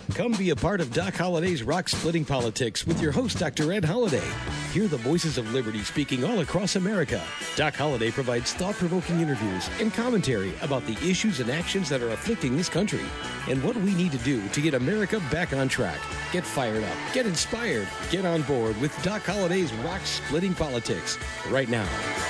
Come be a part of Doc Holliday's Rock Splitting Politics with your host, Dr. Ed Holliday. Hear the voices of liberty speaking all across America. Doc Holliday provides thought-provoking interviews and commentary about the issues and actions that are afflicting this country and what we need to do to get America back on track. Get fired up, get inspired, get on board with Doc Holliday's Rock Splitting Politics right now.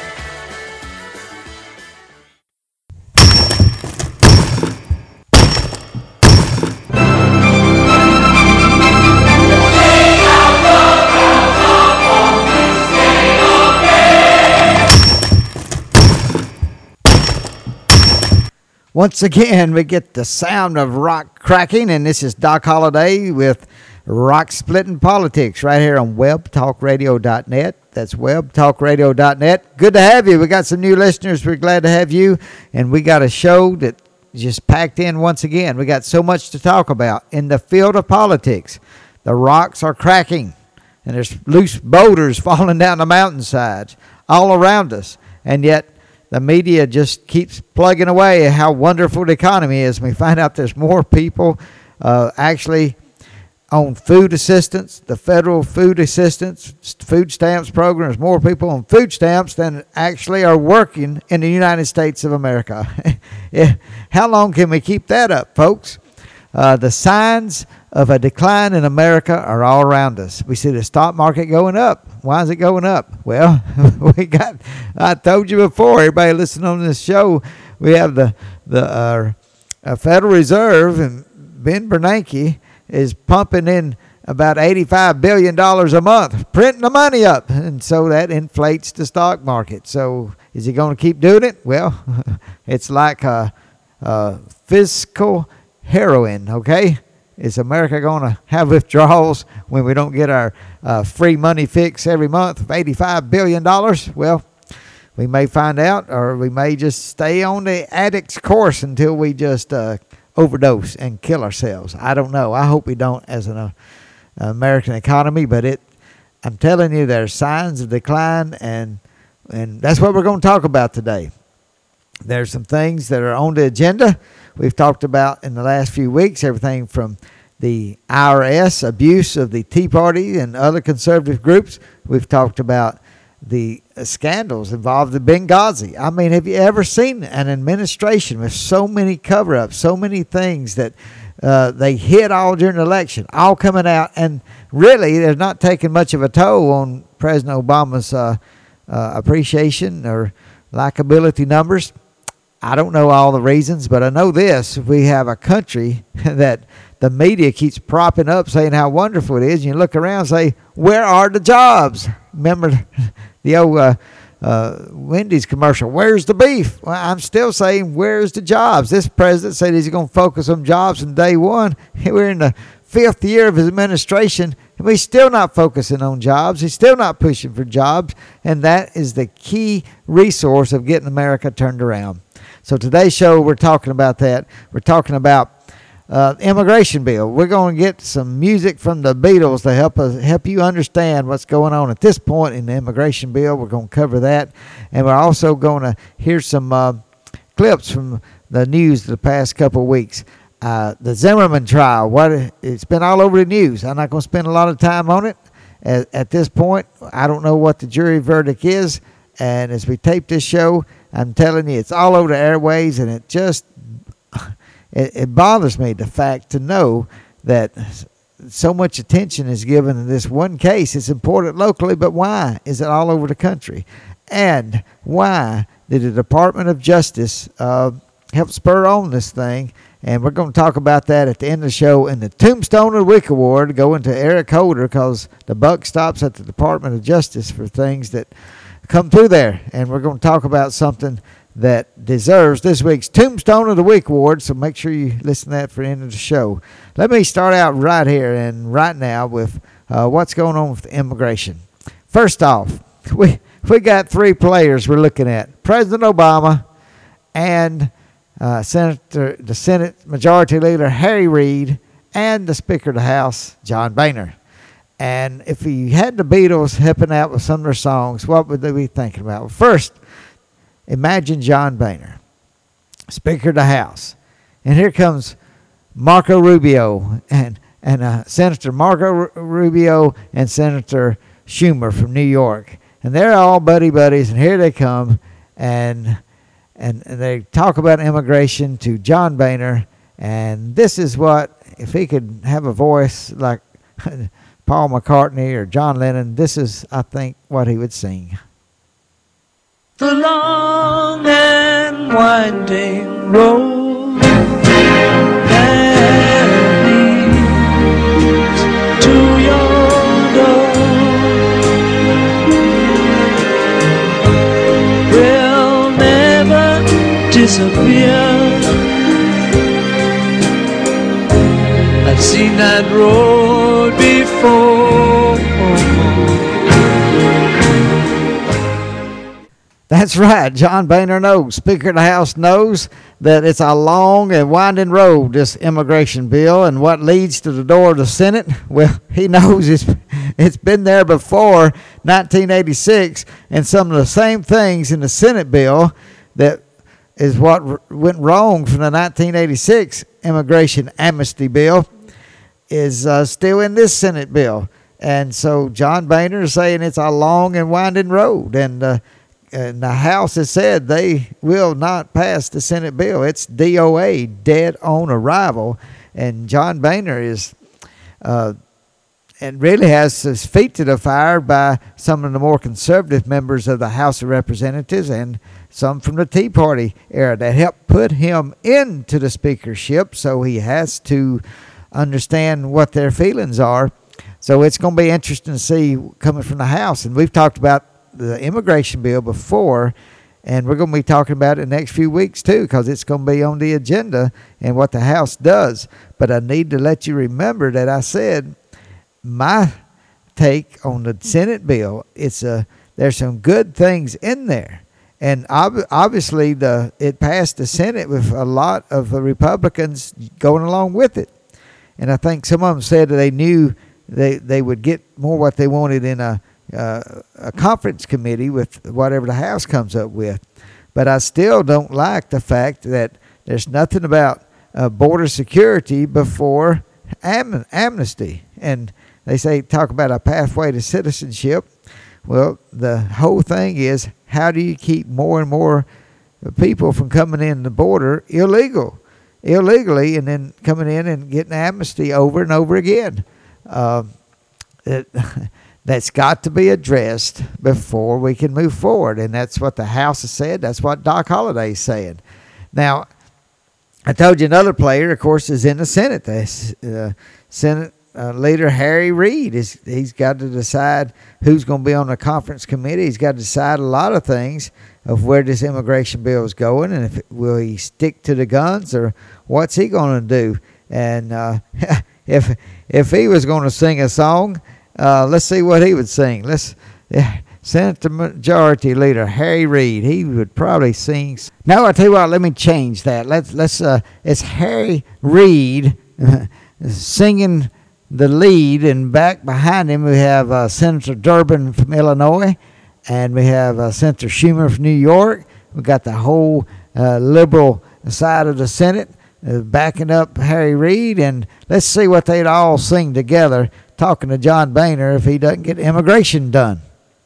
Once again, we get the sound of rock cracking, and this is Doc Holliday with Rock Splitting Politics right here on webtalkradio.net. That's webtalkradio.net. Good to have you. We got some new listeners. We're glad to have you, and we got a show that just packed in once again. We got so much to talk about. In the field of politics, the rocks are cracking, and there's loose boulders falling down the mountainsides all around us, and yet the media just keeps plugging away at how wonderful the economy is. We find out there's more people actually on food assistance, the federal food assistance, food stamps program. There's more people on food stamps than actually are working in the United States of America. How long can we keep that up, folks? The signs of a decline in America are all around us. We see the stock market going up. Why is it going up? Well, I told you before, everybody listening on this show, we have the Federal Reserve, and Ben Bernanke is pumping in about $85 billion a month, printing the money up. And so that inflates the stock market. So is he going to keep doing it? Well, it's like a fiscal heroin, okay? Is America going to have withdrawals when we don't get our free money fix every month of $85 billion? Well, we may find out, or we may just stay on the addict's course until we just overdose and kill ourselves. I don't know. I hope we don't as an American economy, but I'm telling you, there's signs of decline, and that's what we're going to talk about today. There's some things that are on the agenda. We've talked about in the last few weeks everything from the IRS abuse of the Tea Party and other conservative groups. We've talked about the scandals involved in Benghazi. I mean, have you ever seen an administration with so many cover-ups, so many things that they hid all during the election, all coming out, and really they're not taking much of a toll on President Obama's appreciation or likability numbers? I don't know all the reasons, but I know this. We have a country that the media keeps propping up saying how wonderful it is. And you look around and say, where are the jobs? Remember the old Wendy's commercial, where's the beef? Well, I'm still saying, where's the jobs? This president said he's going to focus on jobs from day one. We're in the 5th year of his administration, and we're still not focusing on jobs. He's still not pushing for jobs, and that is the key resource of getting America turned around. So today's show, we're talking about that. We're talking about immigration bill. We're going to get some music from the Beatles to help you understand what's going on at this point in the immigration bill. We're going to cover that, and we're also going to hear some clips from the news the past couple of weeks. The Zimmerman trial. It's been all over the news. I'm not going to spend a lot of time on it at this point. I don't know what the jury verdict is, and as we tape this show, I'm telling you, it's all over the airways, and it bothers me, the fact to know that so much attention is given to this one case. It's important locally, but why is it all over the country? And why did the Department of Justice help spur on this thing? And we're going to talk about that at the end of the show. And the Tombstone of the Week Award going to Eric Holder, because the buck stops at the Department of Justice for things that come through there. And we're going to talk about something that deserves this week's Tombstone of the Week Award, so make sure you listen to that for the end of the show. Let me start out right here and right now with what's going on with immigration. First off, we got 3 players we're looking at: President Obama and the Senate Majority Leader Harry Reid and the Speaker of the House John Boehner. And if you had the Beatles helping out with some of their songs, what would they be thinking about? Well, first, imagine John Boehner, Speaker of the House. And here comes Marco Rubio and and Senator Marco Rubio and Senator Schumer from New York. And they're all buddies, and here they come, and they talk about immigration to John Boehner. And this is what, if he could have a voice like Paul McCartney or John Lennon, this is, I think, what he would sing. The long and winding road that leads to your door will never disappear. I've seen that road before. That's right. John Boehner knows. Speaker of the House knows that it's a long and winding road, this immigration bill, and what leads to the door of the Senate. Well, he knows it's been there before 1986, and some of the same things in the Senate bill that is what went wrong from the 1986 immigration amnesty bill is still in this Senate bill. And so John Boehner is saying it's a long and winding road, and the House has said they will not pass the Senate bill. It's DOA, dead on arrival. And John Boehner is, and really has his feet to the fire by some of the more conservative members of the House of Representatives and some from the Tea Party era that helped put him into the speakership. So he has to understand what their feelings are. So it's going to be interesting to see coming from the House. And we've talked about the immigration bill before, and we're going to be talking about it in the next few weeks too, because it's going to be on the agenda and what the House does. But I need to let you remember that I said my take on the Senate bill, there's some good things in there, and obviously it passed the Senate with a lot of the Republicans going along with it. And I think some of them said that they knew they would get more what they wanted in a conference committee with whatever the House comes up with. But I still don't like the fact that there's nothing about border security before amnesty. And they talk about a pathway to citizenship. Well, the whole thing is, how do you keep more and more people from coming in the border illegally, and then coming in and getting amnesty over and over again? That's got to be addressed before we can move forward. And that's what the House has said. That's what Doc Holliday said. Now, I told you another player, of course, is in the Senate. The Senate leader, Harry Reid, he's got to decide who's going to be on the conference committee. He's got to decide a lot of things of where this immigration bill is going, and will he stick to the guns, or what's he going to do? And if he was going to sing a song, let's see what he would sing. Senator Majority Leader Harry Reid, he would probably sing. No, I tell you what, let me change that. It's Harry Reid singing the lead, and back behind him we have Senator Durbin from Illinois, and we have Senator Schumer from New York. We got the whole liberal side of the Senate backing up Harry Reid, and let's see what they'd all sing together, talking to John Boehner if he doesn't get immigration done.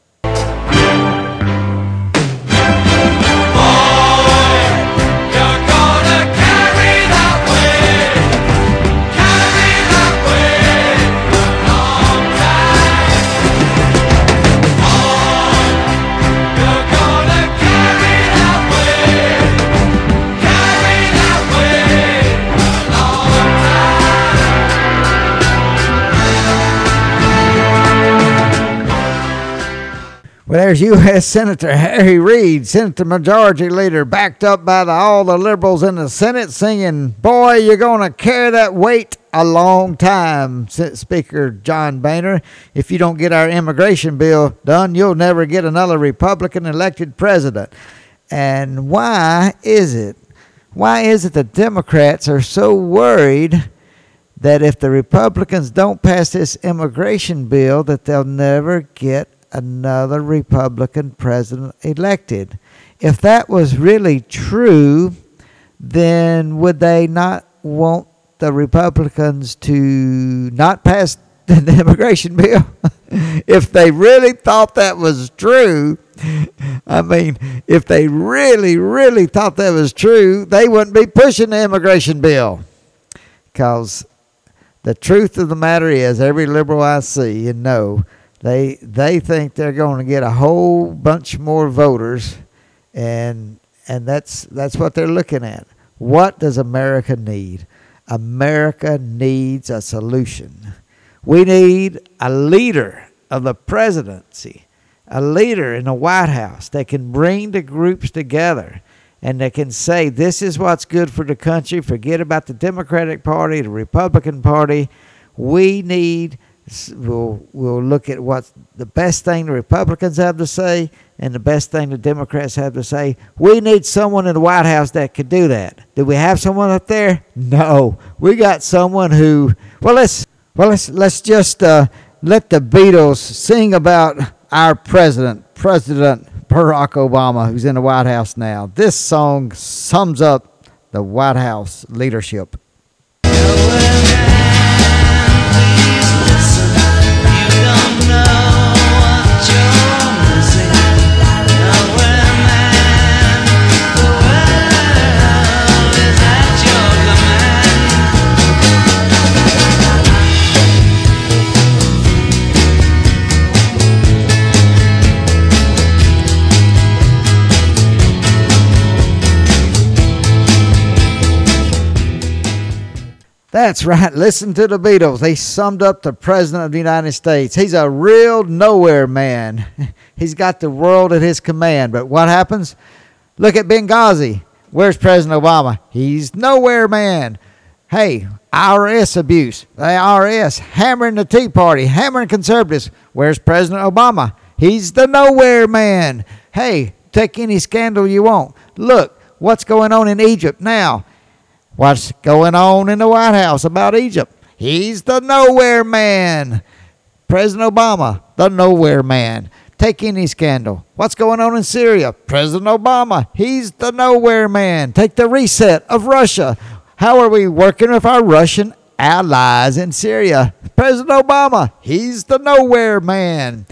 Well, there's U.S. Senator Harry Reid, Senator Majority Leader, backed up by all the liberals in the Senate, singing, "Boy, you're going to carry that weight a long time, Speaker John Boehner. If you don't get our immigration bill done, you'll never get another Republican elected president." And why is it? Why is it the Democrats are so worried that if the Republicans don't pass this immigration bill, that they'll never get another Republican president elected? If that was really true, then would they not want the Republicans to not pass the immigration bill? If they really thought that was true, I mean, if they really, really thought that was true, they wouldn't be pushing the immigration bill. Because the truth of the matter is, every liberal I see and know, they think they're going to get a whole bunch more voters, and that's what they're looking at. What does America need? America needs a solution. We need a leader of the presidency, a leader in the White House that can bring the groups together and that can say, this is what's good for the country. Forget about the Democratic Party, the Republican Party. We need, we'll look at what's the best thing the Republicans have to say and the best thing the Democrats have to say. We need someone in the White House that could do that. Do we have someone up there? No. We got someone who, let's just let the Beatles sing about our President Barack Obama, who's in the White House now. This song sums up the White House leadership. That's right. Listen to the Beatles. They summed up the President of the United States. He's a real nowhere man. He's got the world at his command. But what happens? Look at Benghazi. Where's President Obama? He's nowhere man. Hey, IRS abuse. The IRS hammering the Tea Party, hammering conservatives. Where's President Obama? He's the nowhere man. Hey, take any scandal you want. Look, what's going on in Egypt now? What's going on in the White House about Egypt? He's the nowhere man. President Obama, the nowhere man. Take any scandal. What's going on in Syria? President Obama, he's the nowhere man. Take the reset of Russia. How are we working with our Russian allies in Syria? President Obama, he's the nowhere man.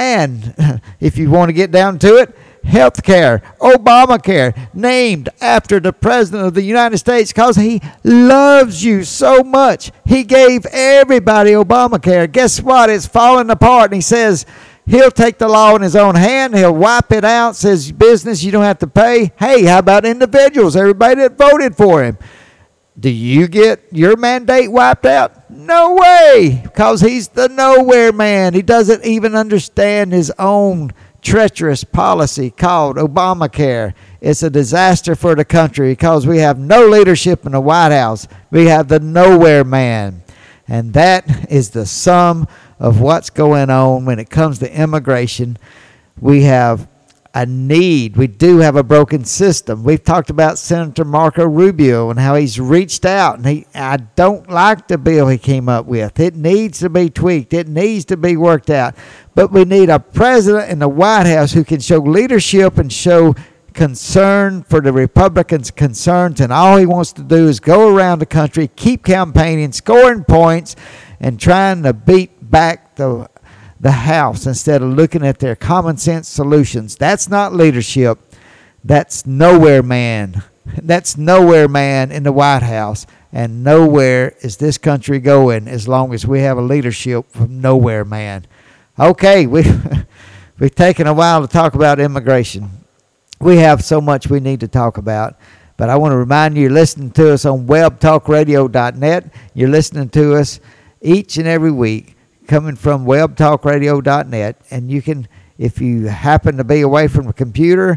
And if you want to get down to it, health care, Obamacare, named after the President of the United States because he loves you so much. He gave everybody Obamacare. Guess what? It's falling apart. And he says he'll take the law in his own hand. He'll wipe it out. Says business, you don't have to pay. Hey, how about individuals? Everybody that voted for him. Do you get your mandate wiped out? No way, because he's the nowhere man. He doesn't even understand his own treacherous policy called Obamacare. It's a disaster for the country because we have no leadership in the White House. We have the nowhere man. And that is the sum of what's going on when it comes to immigration. We have a need. We do have a broken system. We've talked about Senator Marco Rubio and how he's reached out. And I don't like the bill he came up with. It needs to be tweaked. It needs to be worked out. But we need a president in the White House who can show leadership and show concern for the Republicans' concerns. And all he wants to do is go around the country, keep campaigning, scoring points, and trying to beat back the House instead of looking at their common sense solutions. That's not leadership. That's nowhere man. That's nowhere man in the White House. And nowhere is this country going as long as we have a leadership from nowhere man. Okay, we've taken a while to talk about immigration. We have so much we need to talk about. But I want to remind you, you're listening to us on webtalkradio.net. You're listening to us each and every week, coming from webtalkradio.net, and you can, if you happen to be away from a computer,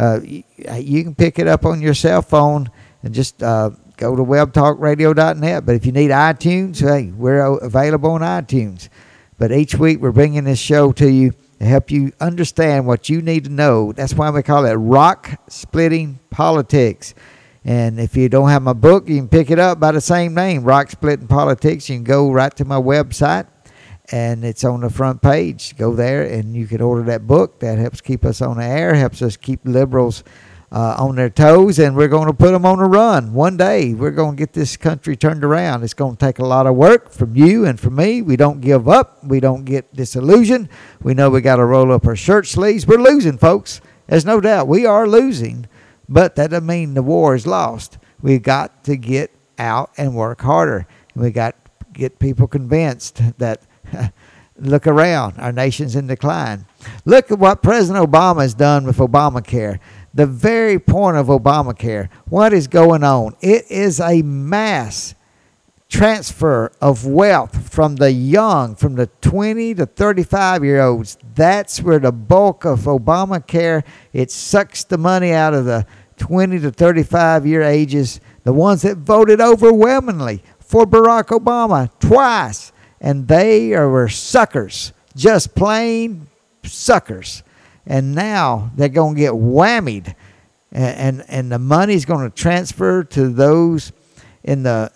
you can pick it up on your cell phone and just go to webtalkradio.net. But if you need iTunes, hey, we're available on iTunes. But each week we're bringing this show to you to help you understand what you need to know. That's why we call it Rock Splitting Politics. And if you don't have my book, you can pick it up by the same name, Rock Splitting Politics. You can go right to my website, and it's on the front page. Go there, and you can order that book. That helps keep us on the air, helps us keep liberals on their toes, and we're going to put them on a run. One day, we're going to get this country turned around. It's going to take a lot of work from you and from me. We don't give up. We don't get disillusioned. We know we got to roll up our shirt sleeves. We're losing, folks. There's no doubt. We are losing, but that doesn't mean the war is lost. We've got to get out and work harder. We got to get people convinced that look around, our nation's in decline. Look at what President Obama has done with Obamacare. The very point of Obamacare, what is going on? It is a mass transfer of wealth from the young, from the 20 to 35-year-olds. That's where the bulk of Obamacare, it sucks the money out of the 20 to 35-year ages, the ones that voted overwhelmingly for Barack Obama twice. And they were suckers, just plain suckers. And now they're going to get whammied, and the money's going to transfer to those in their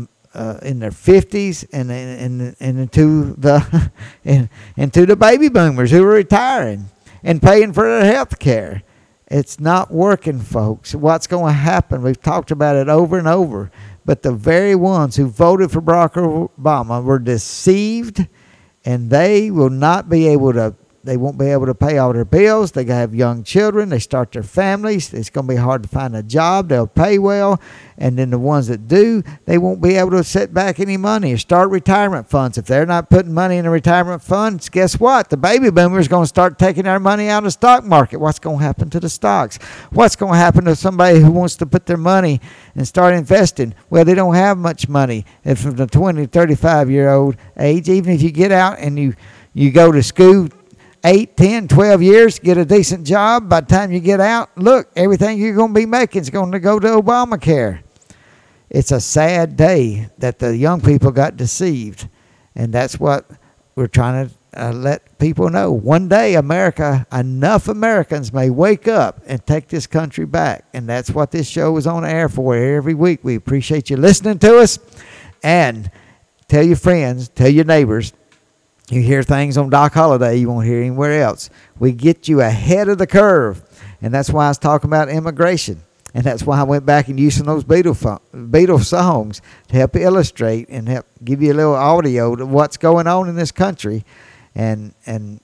50s and into the into the baby boomers who are retiring and paying for their health care. It's not working, folks. What's going to happen? We've talked about it over and over. But the very ones who voted for Barack Obama were deceived, and they will not be able to. They won't be able to pay all their bills. They have young children. They start their families. It's going to be hard to find a job. They'll pay well. And then the ones that do, they won't be able to set back any money or start retirement funds. If they're not putting money in the retirement funds, guess what? The baby boomers are going to start taking their money out of the stock market. What's going to happen to the stocks? What's going to happen to somebody who wants to put their money and start investing? Well, they don't have much money. And from the 20 to 35-year-old age, even if you get out and you go to school 8, 10, 12 years, get a decent job. By the time you get out, look, everything you're going to be making is going to go to Obamacare. It's a sad day that the young people got deceived. And that's what we're trying to let people know. One day, America, enough Americans may wake up and take this country back. And that's what this show is on air for every week. We appreciate you listening to us. And tell your friends, tell your neighbors. You hear things on Doc Holliday you won't hear anywhere else. We get you ahead of the curve. And that's why I was talking about immigration. And that's why I went back and used some of those Beatles songs to help illustrate and help give you a little audio of what's going on in this country. And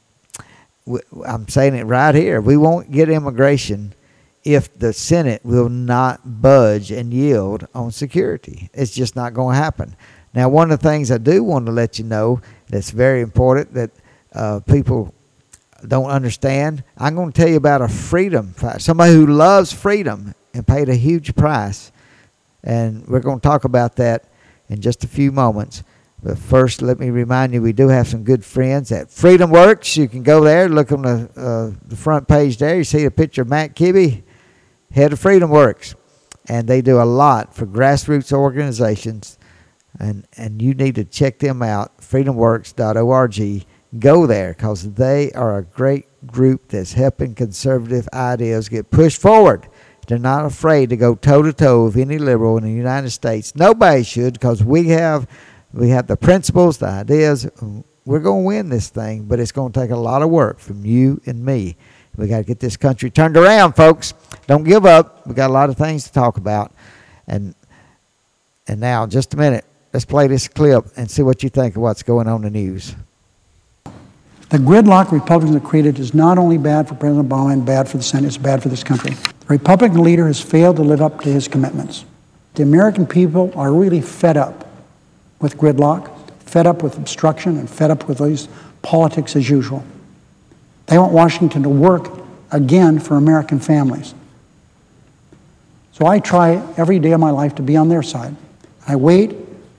I'm saying it right here. We won't get immigration if the Senate will not budge and yield on security. It's just not going to happen. Now, one of the things I do want to let you know that's very important that people don't understand, I'm going to tell you about a freedom fighter, somebody who loves freedom and paid a huge price. And we're going to talk about that in just a few moments. But first, let me remind you, we do have some good friends at Freedom Works. You can go there, look on the front page there. You see a picture of Matt Kibbe, head of Freedom Works. And they do a lot for grassroots organizations. And you need to check them out, freedomworks.org. Go there because they are a great group that's helping conservative ideas get pushed forward. They're not afraid to go toe-to-toe with any liberal in the United States. Nobody should because we have the principles, the ideas. We're going to win this thing, but it's going to take a lot of work from you and me. We got to get this country turned around, folks. Don't give up. We got a lot of things to talk about. And now, in just a minute, let's play this clip and see what you think of what's going on in the news. The gridlock Republicans have created is not only bad for President Obama and bad for the Senate, it's bad for this country. The Republican leader has failed to live up to his commitments. The American people are really fed up with gridlock, fed up with obstruction, and fed up with these politics as usual. They want Washington to work again for American families. So I try every day of my life to be on their side. I wait,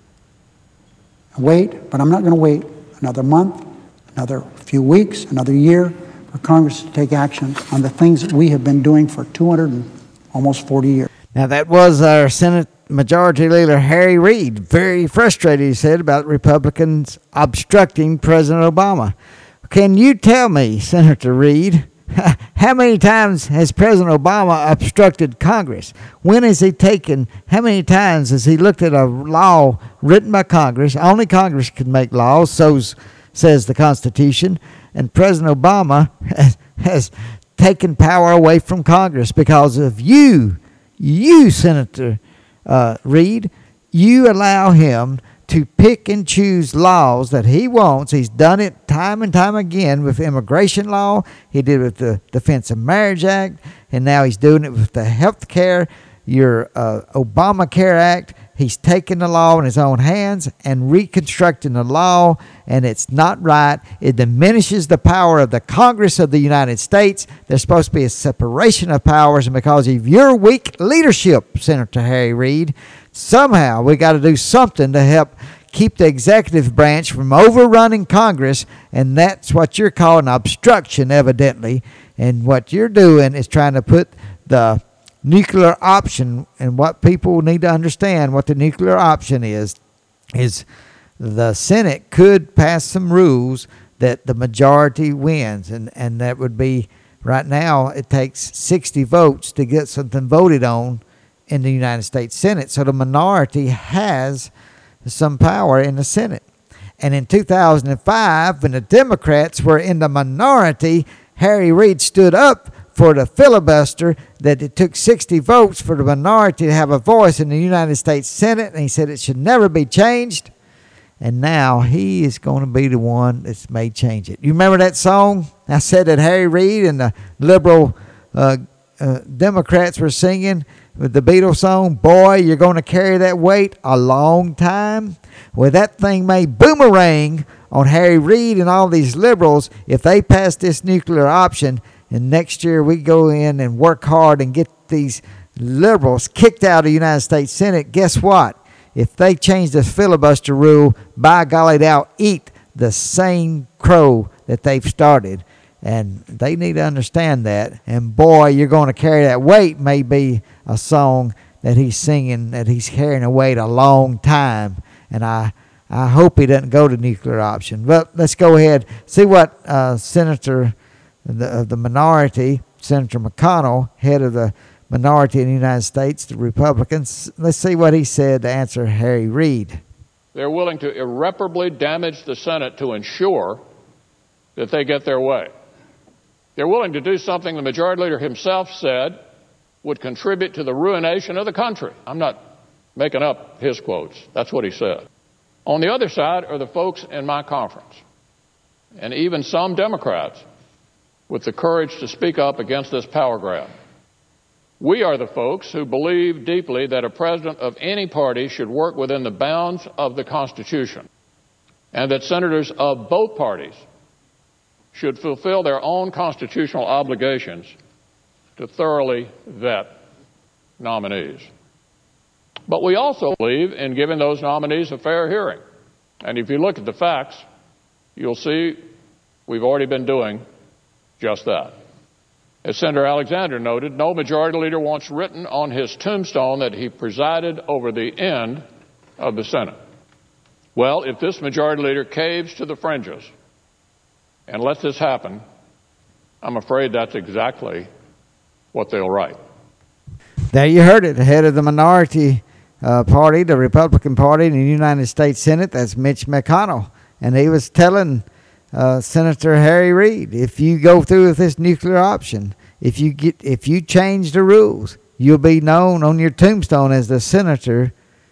but I'm not going to wait another month, another few weeks, another year for Congress to take action on the things that we have been doing for 240 years. Now, that was our Senate Majority Leader Harry Reid, very frustrated, he said, about Republicans obstructing President Obama. Can you tell me, Senator Reid, how many times has President Obama obstructed Congress? When has he taken, how many times has he looked at a law written by Congress? Only Congress can make laws, so says the Constitution. And President Obama has taking power away from Congress because of you, Senator Reid. You allow him to pick and choose laws that he wants. He's done it time and time again with immigration law. He did it with the Defense of Marriage Act, and now he's doing it with the health care, your Obamacare Act. He's taking the law in his own hands and reconstructing the law, and it's not right. It diminishes the power of the Congress of the United States. There's supposed to be a separation of powers, and because of your weak leadership, Senator Harry Reid, somehow we got to do something to help keep the executive branch from overrunning Congress, and that's what you're calling obstruction, evidently. And what you're doing is trying to put the nuclear option, and what people need to understand what the nuclear option is the Senate could pass some rules that the majority wins, and that would be, right now it takes 60 votes to get something voted on in the United States Senate. So the minority has some power in the Senate. And in 2005, when the Democrats were in the minority, Harry Reid stood up for the filibuster, that it took 60 votes for the minority to have a voice in the United States Senate, and he said it should never be changed. And now he is going to be the one that's may change it. You remember that song? I said that Harry Reid and the liberal Democrats were singing with the Beatles song, "Boy, you're going to carry that weight a long time." Well, that thing may boomerang on Harry Reid and all these liberals if they pass this nuclear option. And next year we go in and work hard and get these liberals kicked out of the United States Senate. Guess what? If they change the filibuster rule, by golly, they'll eat the same crow that they've started. And they need to understand that. And boy, you're going to carry that weight may be a song that he's singing, that he's carrying a weight a long time. And I hope he doesn't go to nuclear option. But let's go ahead. See what Senator of the minority, Senator McConnell, head of the minority in the United States, the Republicans. Let's see what he said to answer Harry Reid. They're willing to irreparably damage the Senate to ensure that they get their way. They're willing to do something the Majority Leader himself said would contribute to the ruination of the country. I'm not making up his quotes. That's what he said. On the other side are the folks in my conference, and even some Democrats with the courage to speak up against this power grab. We are the folks who believe deeply that a president of any party should work within the bounds of the Constitution, and that senators of both parties should fulfill their own constitutional obligations to thoroughly vet nominees. But we also believe in giving those nominees a fair hearing. And if you look at the facts, you'll see we've already been doing just that. As Senator Alexander noted, no Majority Leader wants written on his tombstone that he presided over the end of the Senate. Well, if this Majority Leader caves to the fringes and lets this happen, I'm afraid that's exactly what they'll write. There you heard it. The head of the minority party, the Republican Party in the United States Senate, that's Mitch McConnell. And he was telling Senator Harry Reid, if you go through with this nuclear option, if you change the rules, you'll be known on your tombstone as the senator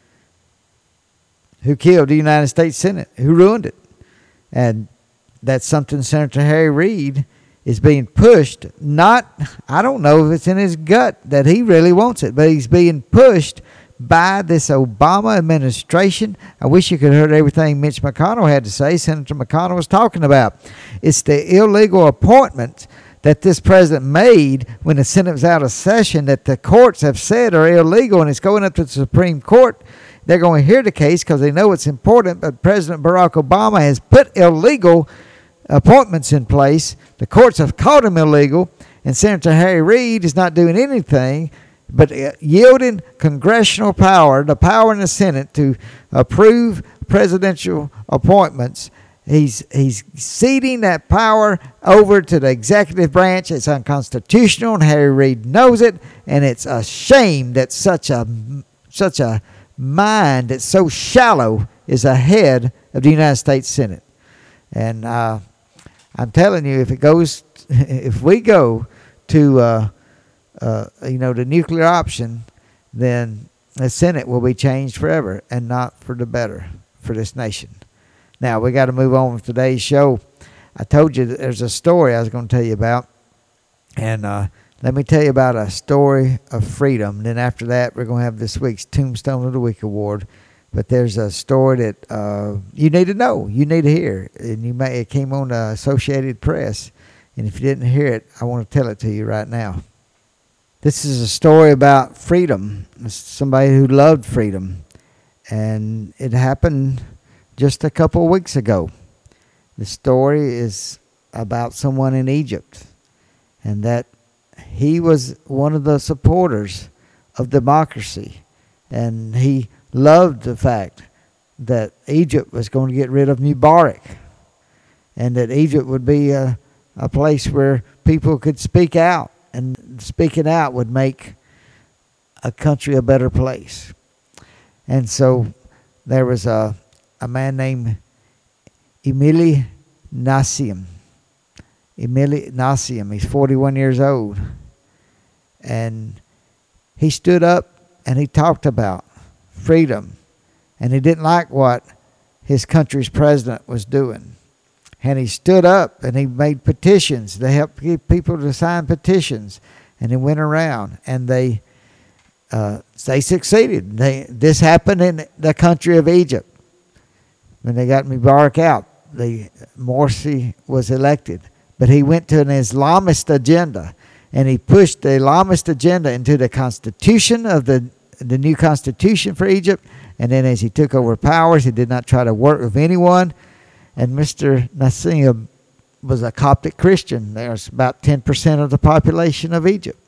who killed the United States Senate, who ruined it. And that's something Senator Harry Reid is being pushed. I don't know if it's in his gut that he really wants it, but he's being pushed by this Obama administration. I wish you could have heard everything Mitch McConnell had to say. Senator McConnell was talking about. It's the illegal appointments that this president made when the Senate was out of session that the courts have said are illegal, and it's going up to the Supreme Court. They're going to hear the case because they know it's important, but President Barack Obama has put illegal appointments in place. The courts have called them illegal, and Senator Harry Reid is not doing anything but yielding congressional power, the power in the Senate to approve presidential appointments. He's ceding that power over to the executive branch. It's unconstitutional, and Harry Reid knows it, and it's a shame that such a mind that's so shallow is ahead of the United States Senate. And I'm telling you, if we go to the nuclear option, then the Senate will be changed forever and not for the better for this nation. Now, we got to move on with today's show. I told you that there's a story I was going to tell you about. And let me tell you about a story of freedom. Then after that, we're going to have this week's Tombstone of the Week Award. But there's a story that you need to know, you need to hear. And it came on the Associated Press. And if you didn't hear it, I want to tell it to you right now. This is a story about freedom. It's somebody who loved freedom. And it happened just a couple of weeks ago. The story is about someone in Egypt. And that he was one of the supporters of democracy. And he loved the fact that Egypt was going to get rid of Mubarak. And that Egypt would be a place where people could speak out. And speaking out would make a country a better place. And so there was a man named Emili Nassim. Emili Nassim, he's 41 years old. And he stood up and he talked about freedom. And he didn't like what his country's president was doing. And he stood up and he made petitions to help get people to sign petitions. And he went around and they succeeded. This happened in the country of Egypt. When they got Mubarak out, Morsi was elected. But he went to an Islamist agenda. And he pushed the Islamist agenda into the constitution of the new constitution for Egypt. And then as he took over powers, he did not try to work with anyone. And Mr. Nassim was a Coptic Christian. There's about 10% of the population of Egypt.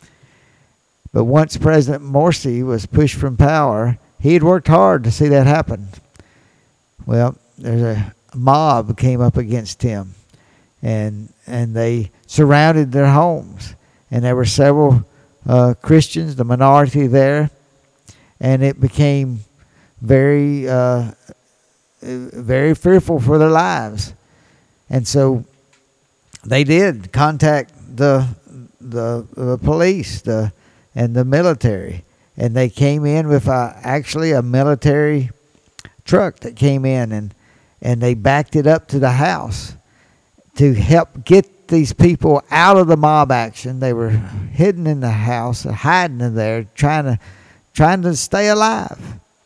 But once President Morsi was pushed from power, he had worked hard to see that happen. Well, there's a mob came up against him. And they surrounded their homes. And there were several Christians, the minority there. And it became very fearful for their lives. And so they did contact the police and the military. And they came in with actually a military truck that came in. And they backed it up to the house to help get these people out of the mob action. They were hidden in the house, hiding in there, trying to stay alive.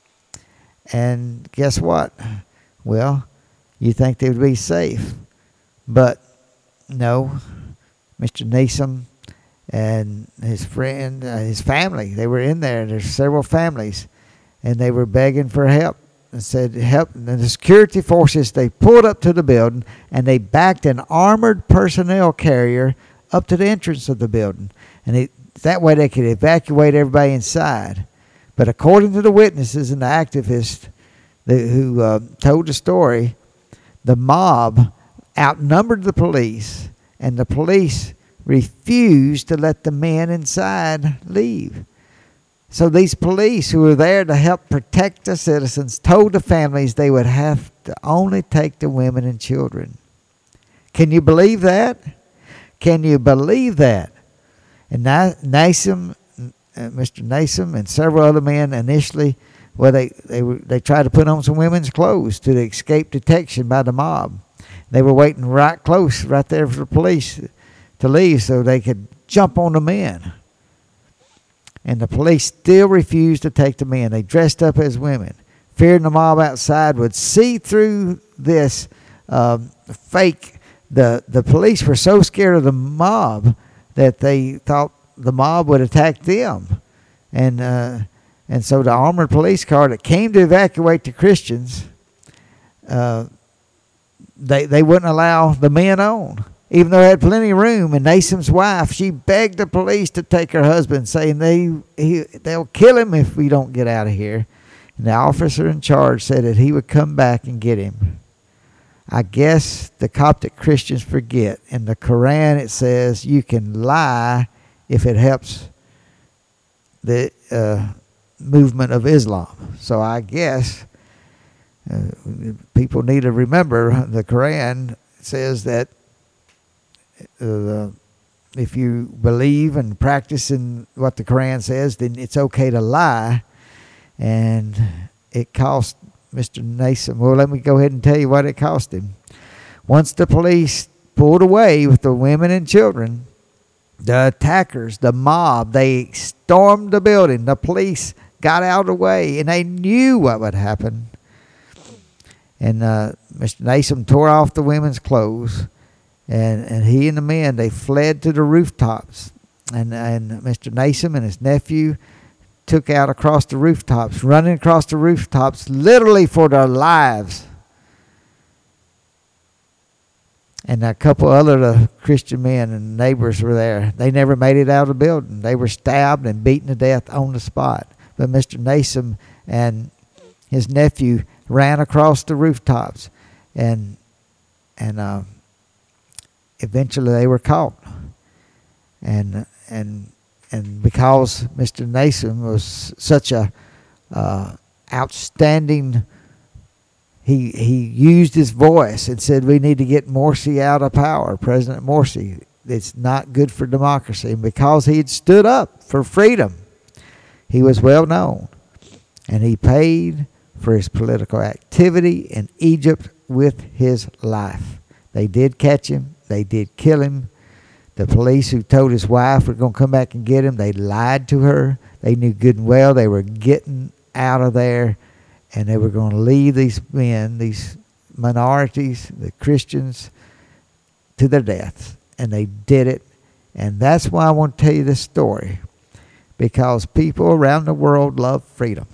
And guess what? Well, you think they would be safe. But no, Mr. Nassim and his friend, his family, they were in there. There's several families. And they were begging for help. And said, help. And the security forces, they pulled up to the building and they backed an armored personnel carrier up to the entrance of the building. And that way they could evacuate everybody inside. But according to the witnesses and the activists who told the story, the mob outnumbered the police, and the police refused to let the men inside leave. So these police who were there to help protect the citizens told the families they would have to only take the women and children. Can you believe that? Can you believe that? And Nassim, Mr. Nassim and several other men initially, well, they tried to put on some women's clothes to escape detection by the mob. They were waiting right there for the police to leave so they could jump on the men. And the police still refused to take the men. They dressed up as women, fearing the mob outside would see through this fake. The police were so scared of the mob that they thought the mob would attack them. And so the armored police car that came to evacuate the Christians, they wouldn't allow the men on. Even though they had plenty of room, and Nassim's wife, she begged the police to take her husband, saying they'll kill him if we don't get out of here. And the officer in charge said that he would come back and get him. I guess the Coptic Christians forget. In the Quran it says you can lie if it helps the movement of Islam. So I guess people need to remember the Quran says that the if you believe and practice in what the Quran says, then it's okay to lie. And it cost Mr. Nasim. Well, let me go ahead and tell you what it cost him. Once the police pulled away with the women and children, the attackers, the mob, they stormed the building. The police got out of the way, and they knew what would happen. And Mr. Nasim tore off the women's clothes, and he and the men, they fled to the rooftops. And Mr. Nasim and his nephew took out across the rooftops, running across the rooftops, literally for their lives. And a couple other Christian men and neighbors were there. They never made it out of the building. They were stabbed and beaten to death on the spot. But Mr. Nasim and his nephew ran across the rooftops, and eventually they were caught. And because Mr. Nasim was such a outstanding, he used his voice and said, we need to get Morsi out of power, President Morsi. It's not good for democracy. And because he had stood up for freedom, he was well known. And he paid for his political activity in Egypt with his life. They did catch him. They did kill him. The police who told his wife were going to come back and get him, they lied to her. They knew good and well they were getting out of there, and they were going to leave these men, these minorities, the Christians, to their deaths. And they did it. And that's why I want to tell you this story, because people around the world love freedom.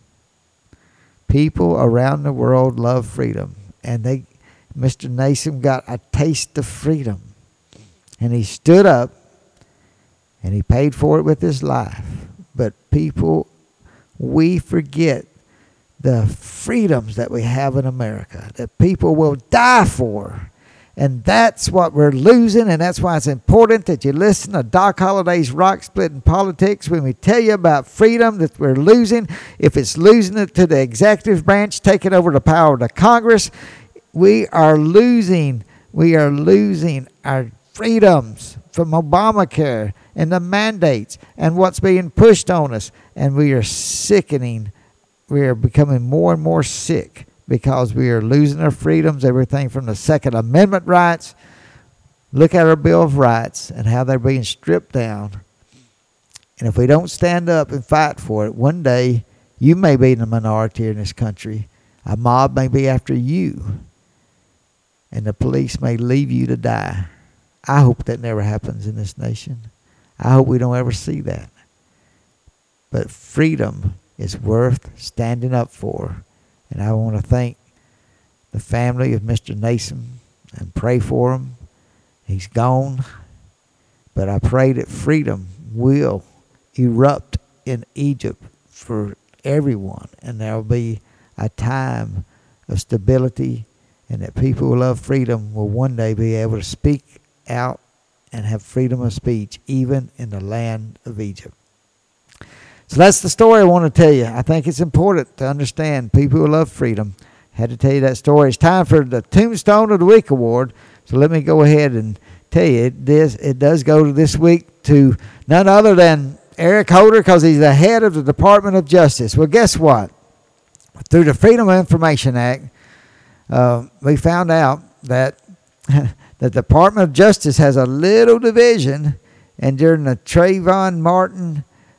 People around the world love freedom. And Mr. Nasim got a taste of freedom. And he stood up and he paid for it with his life. But people, we forget the freedoms that we have in America, that people will die for. And that's what we're losing, and that's why it's important that you listen to Doc Holliday's Rock Splitting Politics when we tell you about freedom that we're losing. If it's losing it to the executive branch, taking over the power of the Congress, we are losing our freedoms from Obamacare and the mandates and what's being pushed on us. And we are sickening. We are becoming more and more sick because we are losing our freedoms, everything from the Second Amendment rights. Look at our Bill of Rights and how they're being stripped down. And if we don't stand up and fight for it, one day you may be in the minority in this country. A mob may be after you. And the police may leave you to die. I hope that never happens in this nation. I hope we don't ever see that. But freedom is worth standing up for. And I want to thank the family of Mr. Nasim and pray for him. He's gone. But I pray that freedom will erupt in Egypt for everyone. And there will be a time of stability, and that people who love freedom will one day be able to speak out and have freedom of speech, even in the land of Egypt. So that's the story I want to tell you. I think it's important to understand people who love freedom. I had to tell you that story. It's time for the Tombstone of the Week award. So let me go ahead and tell you, it does go this week to none other than Eric Holder, because he's the head of the Department of Justice. Well, guess what? Through the Freedom of Information Act, we found out that the Department of Justice has a little division, and during the Trayvon Martin,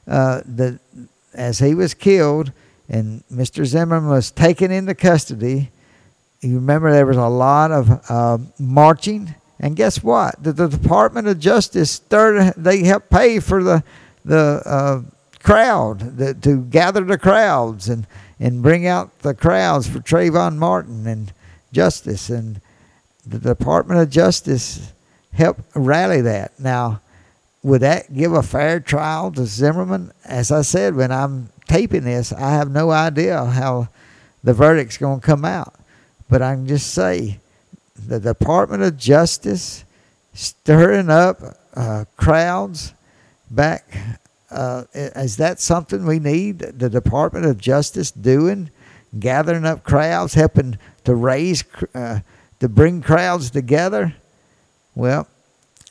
as he was killed and Mr. Zimmerman was taken into custody, you remember there was a lot of marching, and guess what? The Department of Justice they helped pay for the crowd, to gather the crowds and bring out the crowds for Trayvon Martin and justice. And the Department of Justice helped rally that. Now, would that give a fair trial to Zimmerman? As I said, when I'm taping this, I have no idea how the verdict's going to come out. But I can just say the Department of Justice stirring up crowds back. Is that something we need the Department of Justice doing? Gathering up crowds, helping to bring crowds together? Well,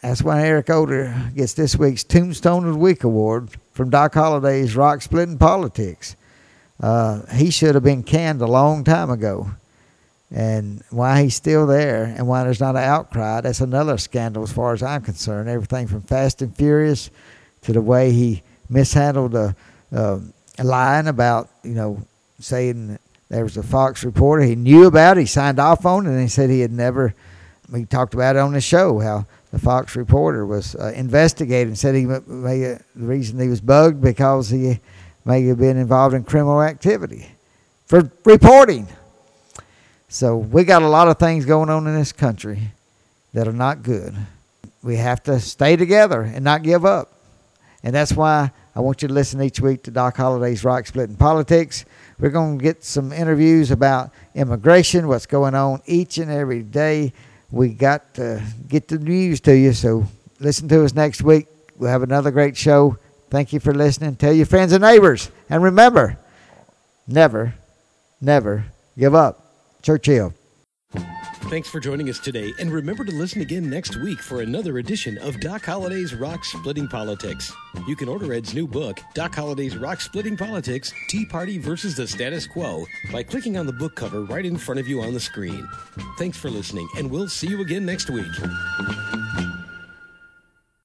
that's why Eric Oder gets this week's Tombstone of the Week award from Doc Holliday's Rock Splitting Politics. He should have been canned a long time ago. And why he's still there and why there's not an outcry, that's another scandal as far as I'm concerned. Everything from Fast and Furious to the way he mishandled a line about, saying that there was a Fox reporter he knew about, he signed off on, and he said he we talked about it on the show, how the Fox reporter was investigating and said the reason he was bugged because he may have been involved in criminal activity for reporting. So we got a lot of things going on in this country that are not good. We have to stay together and not give up. And that's why I want you to listen each week to Doc Holliday's Rock Splitting Politics. We're going to get some interviews about immigration, what's going on each and every day. We got to get the news to you, so listen to us next week. We'll have another great show. Thank you for listening. Tell your friends and neighbors. And remember, never, never give up. Churchill. Thanks for joining us today, and remember to listen again next week for another edition of Doc Holliday's Rock Splitting Politics. You can order Ed's new book, Doc Holliday's Rock Splitting Politics, Tea Party versus the Status Quo, by clicking on the book cover right in front of you on the screen. Thanks for listening, and we'll see you again next week.